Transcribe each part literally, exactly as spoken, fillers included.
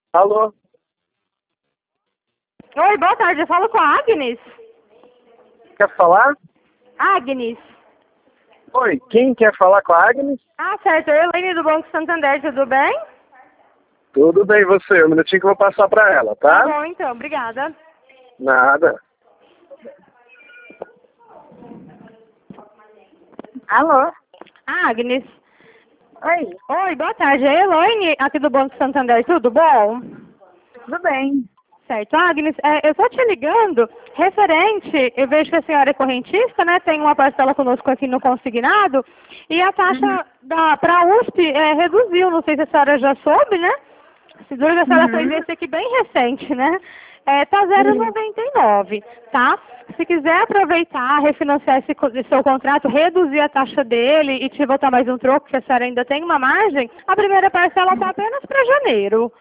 Alô? Oi, boa tarde. Eu falo com a Agnes. Quer falar? Agnes. Oi, quem quer falar com a Agnes? Ah, certo. Eu, Elaine do Banco Santander, tudo bem? Tudo bem, você? Um minutinho que eu vou passar pra ela, Tá tá? bom, então. Obrigada. Nada. Alô? Agnes. Oi, Oi, boa tarde. É a Elaine aqui do Banco Santander, tudo bom? tudo bem? Certo. Agnes, é, eu estou te ligando referente, eu vejo que a senhora é correntista, né? Tem uma parcela conosco aqui no consignado e a taxa Uhum. da para a U S P é, reduziu, não sei se a senhora já soube, né? Seguro que a senhora fez Uhum. esse aqui bem recente, né? É, tá zero vírgula Uhum. noventa e nove, tá? Se quiser aproveitar, refinanciar esse, co- esse seu contrato, reduzir a taxa dele e te botar mais um troco, que a senhora ainda tem uma margem, a primeira parcela tá apenas para janeiro.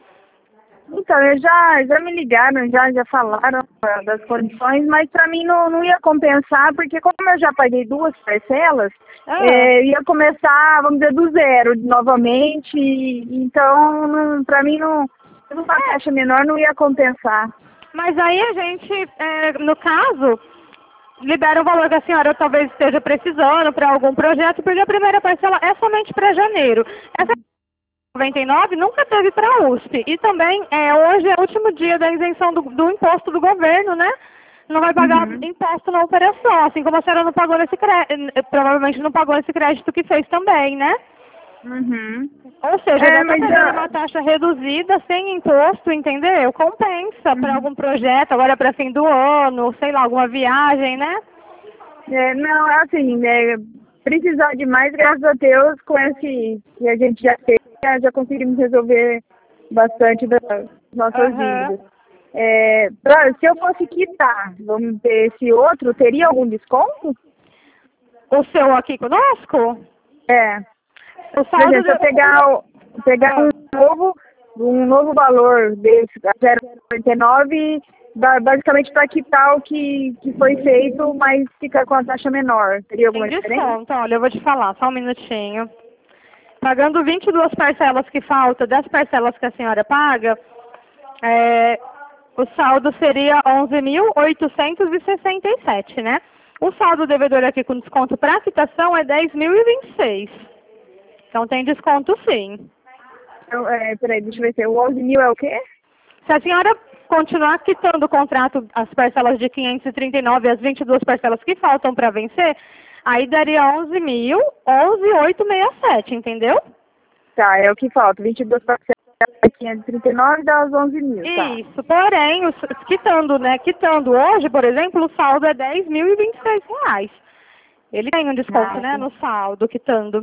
Então, eu já, já me ligaram, já, já falaram ah, das condições, mas para mim não, não ia compensar, porque como eu já paguei duas parcelas, Ah, é, ia começar, vamos dizer, do zero novamente, e- então para mim não, uma taxa menor não ia compensar. mas aí a gente, é, no caso, libera o valor que a senhora talvez esteja precisando para algum projeto, porque a primeira parcela é somente para janeiro. Essa noventa e nove nunca teve para a U S P. E também, é, hoje é o último dia da isenção do, do imposto do governo, né? Não vai pagar Uhum. imposto na operação, assim como a senhora não pagou nesse crédito, provavelmente não pagou esse crédito que fez também, né? Uhum. Ou seja, É, ainda está mas pegando ah, uma taxa reduzida, sem imposto, entendeu? Compensa para uhum. algum projeto, agora para fim do ano, sei lá, alguma viagem, né? É, não, é assim, é, precisar de mais, graças a Deus, com esse que a gente já fez, já já conseguimos resolver bastante das nossas Aham. dívidas. É, pra- se eu fosse quitar, vamos ver, esse outro, teria algum desconto? O seu aqui conosco? É, O por saldo exemplo, se eu de... pegar, o- pegar Ah. um novo, um novo valor desse, zero vírgula noventa e nove, ba- basicamente para quitar o que, que foi feito, mas ficar com a taxa menor. Teria Tem alguma diferença? desconto, olha, eu vou te falar, só um minutinho. Pagando vinte e duas parcelas que faltam, das parcelas que a senhora paga, é, o saldo seria onze mil oitocentos e sessenta e sete, né? O saldo devedor aqui com desconto para quitação é dez mil e vinte e seis. Então tem desconto sim. Eu, é, peraí, deixa eu ver se o onze mil é o quê? Se a senhora continuar quitando o contrato, as parcelas de quinhentos e trinta e nove e as vinte e duas parcelas que faltam para vencer, aí daria onze mil, onze mil oitocentos e sessenta e sete, entendeu? Tá, é o que falta. vinte e duas parcelas, quinhentos e trinta e nove dá os onze mil, tá. Isso, porém, os, quitando, né? Quitando hoje, por exemplo, o saldo é dez mil e vinte e seis reais. Ele tem um desconto, Ah, né, sim. no saldo, quitando.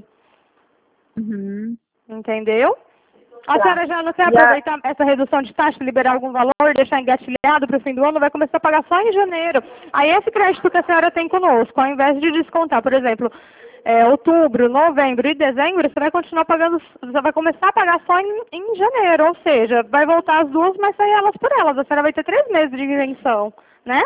Uhum. Entendeu? A Tá. senhora já não quer E a, aproveitar essa redução de taxa, liberar algum valor, deixar engatilhado para o fim do ano, vai começar a pagar só em janeiro. Aí esse crédito que a senhora tem conosco, ao invés de descontar, por exemplo, é, outubro, novembro e dezembro, você vai continuar pagando, você vai começar a pagar só em, em janeiro, ou seja, vai voltar as duas, mas sair elas por elas. A senhora vai ter três meses de isenção, né?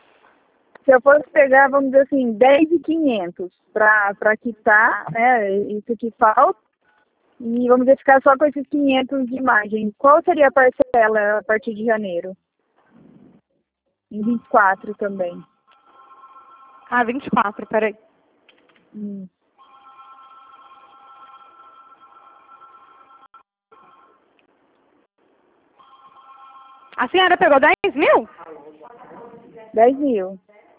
se eu fosse pegar, vamos dizer assim, dez mil e quinhentos para para quitar, né, isso que falta, e vamos dizer, ficar só com esses quinhentos de margem, qual seria a parcela a partir de janeiro? Em vinte e quatro também. Ah, vinte e quatro, peraí. Hum. A senhora pegou dez mil? dez mil.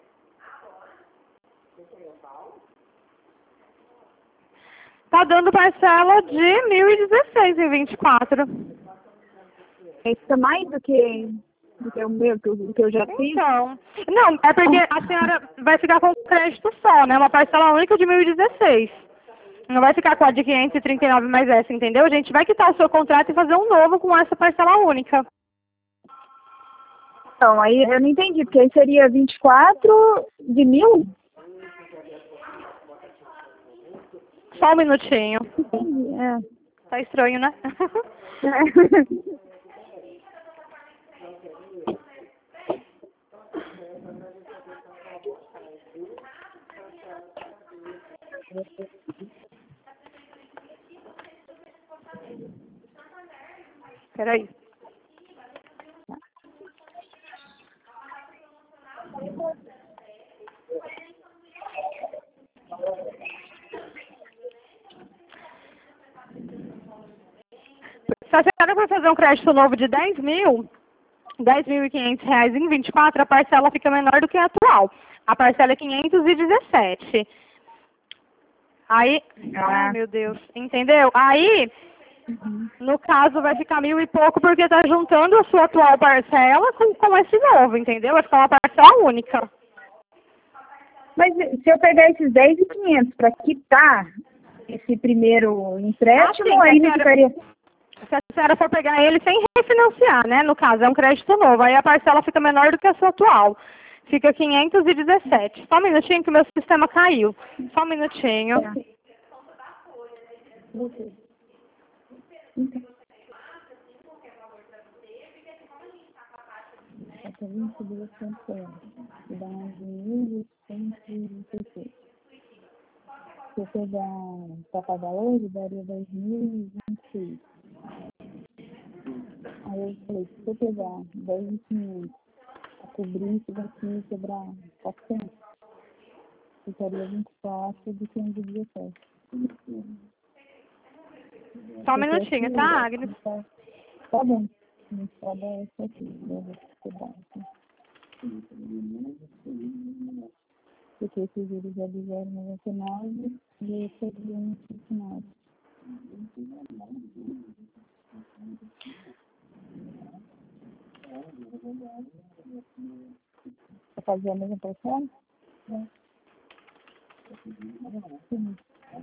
Tá dando parcela de mil e dezesseis em vinte e quatro. Isso é mais do que, do que o meu, que eu, do que eu já fiz? Então, não, é porque a senhora vai ficar com crédito só, né? Uma parcela única de mil e dezesseis. Não vai ficar com a de quinhentos e trinta e nove mais essa, entendeu? A gente vai quitar o seu contrato e fazer um novo com essa parcela única. Então, aí eu não entendi, porque aí seria vinte e quatro de mil? Só um minutinho. Entendi, é. Tá estranho, né? Peraí. Se a senhora for fazer um crédito novo de dez mil, dez mil e quinhentos reais em vinte e quatro, a parcela fica menor do que a atual. A parcela é quinhentos e dezessete. Aí, Ah. ai meu Deus, entendeu? Aí, Uhum. no caso, vai ficar mil e pouco porque está juntando a sua atual parcela com, com esse novo, entendeu? Vai ficar uma parcela única. Mas se eu pegar esses dez mil e quinhentos para quitar esse primeiro empréstimo, Ah, sim, aí se a não senhora- ficaria... Se a senhora for pegar ele sem refinanciar, né? No caso, é um crédito novo. Aí a parcela fica menor do que a sua atual. Fica quinhentos e dezessete. Só um minutinho que o meu sistema caiu. Só um minutinho. Tá. Se eu pegar para pagar hoje, daria dois mil e vinte e seis. Aí eu falei, se eu pegar dez mil e quinhentos para cobrir isso daqui, quebrar quatrocentos, ficaria vinte e quatro de quinhentos e dezessete. Só um minutinho, tá, Agnes? Tá, tá bom. Não pode é isso aqui. Eu vou quebrar aqui. Porque esse juros é de zero vírgula noventa e nove e esse é de um vírgula cinquenta e nove. Para fazer a mesma parcela? É. Sim.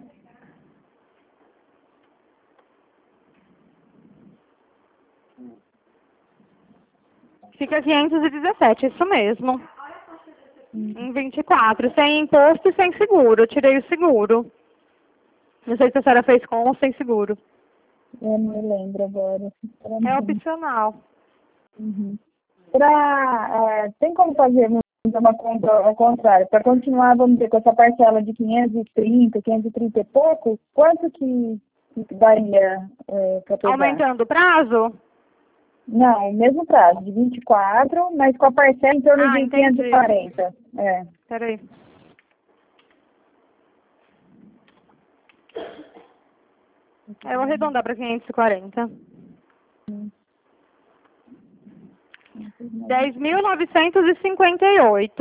Fica quinhentos e dezessete, isso mesmo. Hum. Em vinte e quatro, sem imposto e sem seguro. Eu tirei o seguro. Não sei se a senhora fez com ou sem seguro. Eu não me lembro agora. É opcional. Uhum. Pra, é, tem como fazer uma conta ao contrário? Para continuar, vamos dizer, com essa parcela de quinhentos e trinta, quinhentos e trinta e pouco, quanto que, que daria é, para pegar? Aumentando o prazo? Não, o mesmo prazo, de vinte e quatro, mas com a parcela em torno Ah, de entendi. quinhentos e quarenta. É. Peraí. Eu vou arredondar para quinhentos e quarenta. Hum. dez mil novecentos e cinquenta e oito.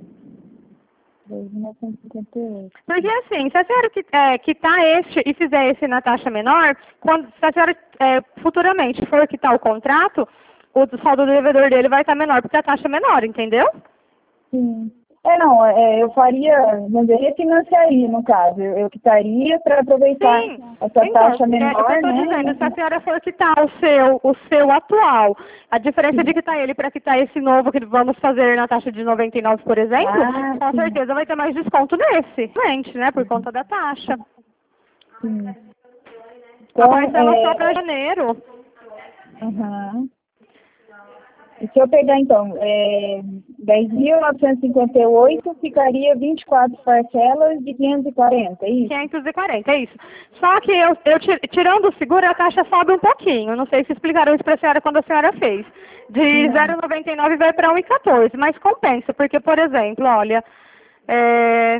dois mil novecentos e cinquenta e oito. Porque assim, se a senhora qui- é, quitar este e fizer esse na taxa menor, quando, se a senhora é, futuramente for quitar o contrato, o saldo do devedor dele vai estar menor, porque a taxa é menor, entendeu? Sim. É, não, é, eu faria, vamos dizer, refinanciaria, no caso. Eu, eu quitaria para aproveitar Sim. essa Então, taxa é, o menor, que eu estou né? dizendo, se a senhora for quitar o seu, o seu atual, a diferença de quitar ele para quitar esse novo que vamos fazer na taxa de noventa e nove, por exemplo, Ah, com sim. certeza vai ter mais desconto nesse, realmente, né, por conta da taxa. Sim. A Então, parcela é, só para janeiro. aham. E se eu pegar, então, é, dez mil novecentos e cinquenta e oito, ficaria vinte e quatro parcelas de quinhentos e quarenta, é isso? quinhentos e quarenta, é isso. Só que eu, eu ti- tirando o seguro, a taxa sobe um pouquinho. Não sei se explicaram isso para a senhora quando a senhora fez. De Não. zero vírgula noventa e nove vai para um vírgula quatorze, mas compensa, porque, por exemplo, olha, é,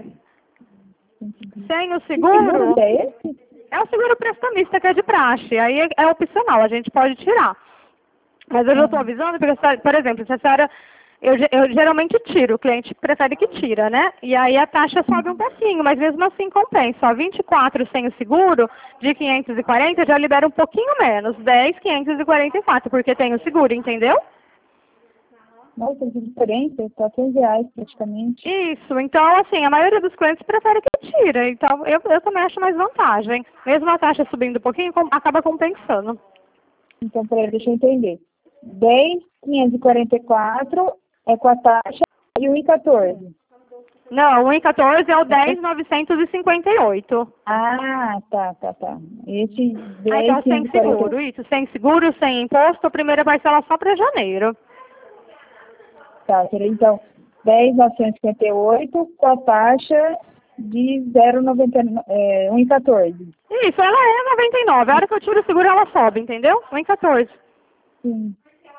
sem o Que seguro seguro, que é esse? é o seguro prestamista que é de praxe, aí é, é opcional, a gente pode tirar. Mas eu já estou avisando, porque, se- por exemplo, se a senhora, eu, ge- eu geralmente tiro, o cliente prefere que tira, né? E aí a taxa sobe um pouquinho, mas mesmo assim compensa. Ó, vinte e quatro sem o seguro, de quinhentos e quarenta, já libera um pouquinho menos, dez, quinhentos e quarenta e quatro, porque tem o seguro, entendeu? Nossa, que diferença, quatorze reais praticamente. Isso, então assim, a maioria dos clientes prefere que tira, então eu, eu também acho mais vantagem. Mesmo a taxa subindo um pouquinho, com- acaba compensando. Então, peraí, deixa eu entender. dez mil quinhentos e quarenta e quatro é com a taxa e um vírgula quatorze. Não, o um vírgula quatorze é o dez mil novecentos e cinquenta e oito. Ah, tá, tá, tá. Esse Ah, então sem dez mil quinhentos e quarenta e oito. seguro, isso, sem seguro, sem imposto, a primeira parcela só para janeiro. Tá, seria então dez mil novecentos e cinquenta e oito com a taxa de zero vírgula noventa e nove, é, um vírgula quatorze. Isso, ela é noventa e nove, a hora que eu tiro o seguro ela sobe, entendeu? um vírgula quatorze. Sim.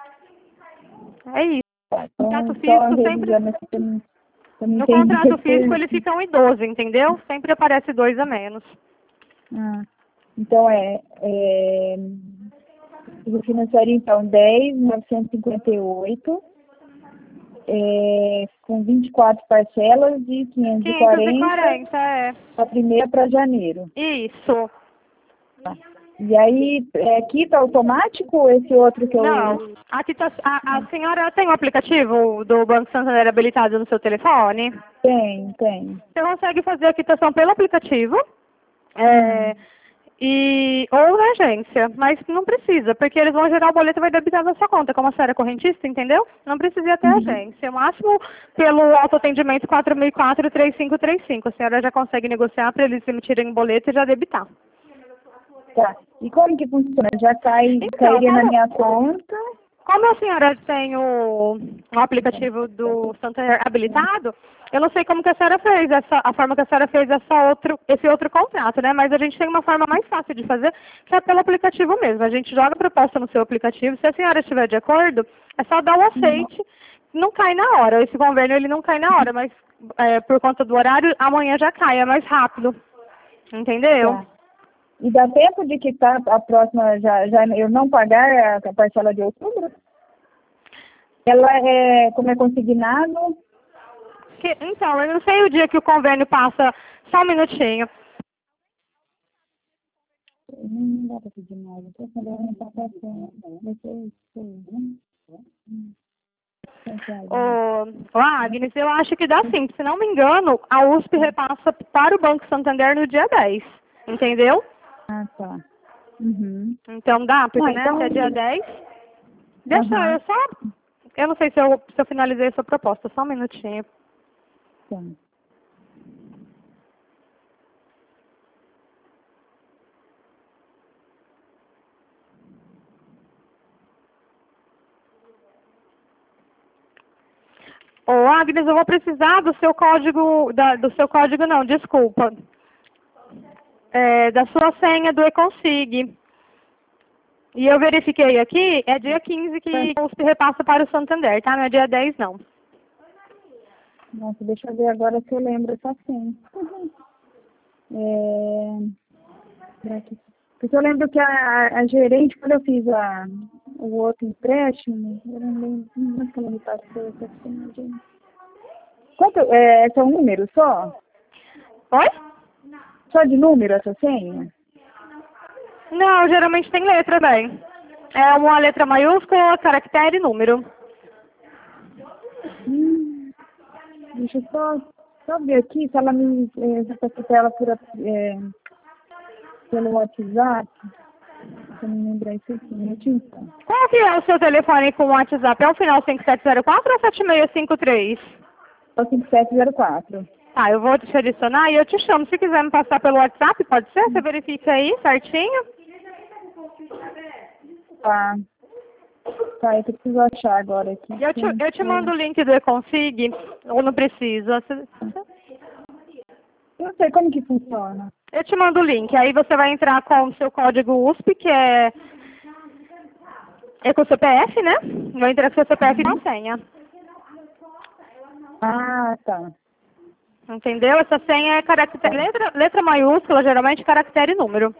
É isso. Tá, O então, contrato só físico sempre, revisando aqui pra mim, pra mim no entender. contrato físico ele fica um e doze, entendeu? Sempre aparece dois a menos. Ah, então é, é Eu financiaria, então, dez mil novecentos e cinquenta e oito, é, com vinte e quatro parcelas de quinhentos e quarenta. quinhentos e quarenta, é. A primeira para janeiro. Isso. Tá. E aí, é, quita automático esse outro que eu... Não. Aqui tá, a, a senhora tem o aplicativo do Banco Santander habilitado no seu telefone? Tem, tem. Você consegue fazer a quitação pelo aplicativo. É, e, ou na agência, mas não precisa, porque eles vão gerar o boleto e vai debitar na sua conta, como a senhora é correntista, entendeu? Não precisa ir até a Uhum. agência. O máximo pelo autoatendimento quatro mil e quatro, três cinco três cinco. A senhora já consegue negociar para eles emitirem o boleto e já debitar. Tá. E como que funciona? Já cai, Então, cairia na como- minha conta? Como a senhora tem o, o aplicativo do Santander habilitado, eu não sei como que a senhora fez, essa, a forma que a senhora fez essa outro, esse outro contrato, né? Mas a gente tem uma forma mais fácil de fazer, que é pelo aplicativo mesmo. A gente joga a proposta no seu aplicativo, se a senhora estiver de acordo, é só dar o aceite, não cai na hora. Esse convênio ele não cai na hora, mas é, por conta do horário, amanhã já cai, é mais rápido. Entendeu? Tá. E dá tempo de quitar a próxima, já, já eu não pagar a parcela de outubro? Ela é, como é consignado? Que- então, eu não sei o dia que o convênio passa, só um minutinho. Não dá para pedir mais. Eu tô falando, tá passando. Vai ser isso, né? Ô, ô, Agnes, eu acho que dá sim. Se não me engano, a U S P repassa para o Banco Santander no dia dez. Entendeu? Ah, tá. Uhum. Então dá, porque Ah, né, então- até dia dez. Deixa Aham. eu só. Eu não sei se eu, se eu finalizei essa proposta, só um minutinho. Tá. Ô, Agnes, eu vou precisar do seu código, da, do seu código não, desculpa. É, da sua senha do eConsig. E eu verifiquei aqui, é dia quinze que a U S P repassa para o Santander, tá? Não é dia dez, não. Nossa, deixa eu ver agora se eu lembro essa senha. É... será que- Porque eu lembro que a, a gerente, quando eu fiz a, o outro empréstimo, eu não lembro, não é que ela me passou essa senha, gente. Quanto, é, é só um número só? Oi? Só de número essa senha? Não, geralmente tem letra também. É uma letra maiúscula, caractere e número. Hum, deixa eu só, só ver aqui se ela me, é, se eu passei pra ela por, é, pelo WhatsApp. Se eu não lembrar isso aqui, um minutinho, então. Qual que é o seu telefone com o WhatsApp? É o final cinco sete zero quatro ou sete seis cinco três? É o cinco sete zero quatro. Tá, eu vou te adicionar e eu te chamo. Se quiser me passar pelo WhatsApp, pode ser? Você verifica aí certinho. Tá. Tá, eu preciso achar agora aqui. E eu te, eu te mando o link do eConsig, ou não precisa? Você- Eu não sei como que funciona. Eu te mando o link, aí você vai entrar com o seu código U S P, que é, é com o C P F, né? Vai entrar com o seu C P F e com a senha. Ah, tá. Entendeu? Essa senha é caractere, letra, letra maiúscula, geralmente caractere e número.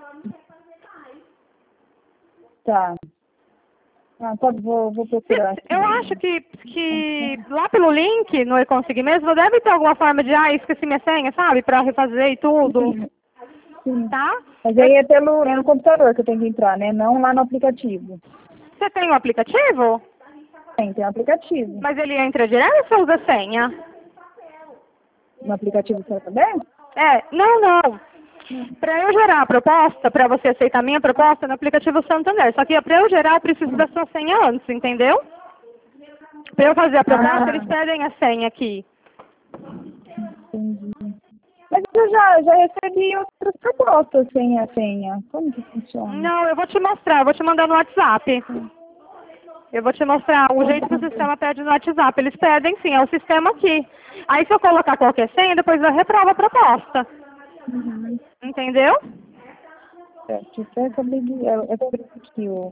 Tá. Ah, tá, vou, vou procurar aqui. Eu acho que, que lá pelo link, no eConsig mesmo, deve ter alguma forma de, ah, esqueci minha senha, sabe? Pra refazer e tudo, Sim, sim. tá? Mas aí é pelo é no computador que eu tenho que entrar, né? Não lá no aplicativo. Você tem o aplicativo? Tem, tem um aplicativo. Mas ele entra direto ou você usa senha? No aplicativo você também? É, não, não. Para eu gerar a proposta, para você aceitar a minha proposta, é no aplicativo Santander. Só que para eu gerar, eu preciso da sua senha antes, entendeu? Para eu fazer a proposta, Ah. eles pedem a senha aqui. Entendi. Mas eu já, já recebi outras propostas sem a senha. Como que funciona? Não, eu vou te mostrar, eu vou te mandar no WhatsApp. Eu vou te mostrar o jeito que o sistema pede no WhatsApp. Eles pedem sim, é o sistema aqui. Aí se eu colocar qualquer senha, depois eu reprovo a proposta. Uhum. Entendeu? É, deixa eu até saber de- é, é sobre aqui o,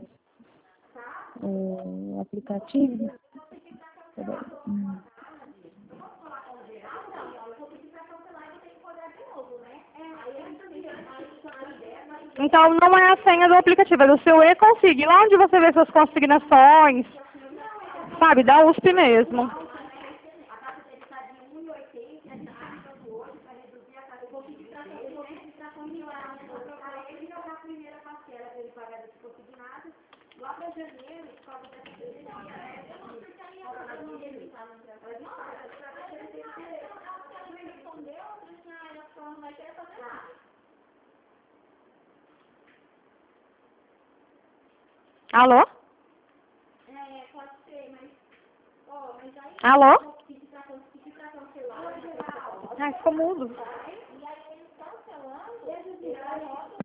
o aplicativo. Peraí. Hum. Então não é a senha do aplicativo, é do seu e-consig. Lá onde você vê suas consignações, sabe, da U S P mesmo. Alô? Alô? Ai, ficou mudo.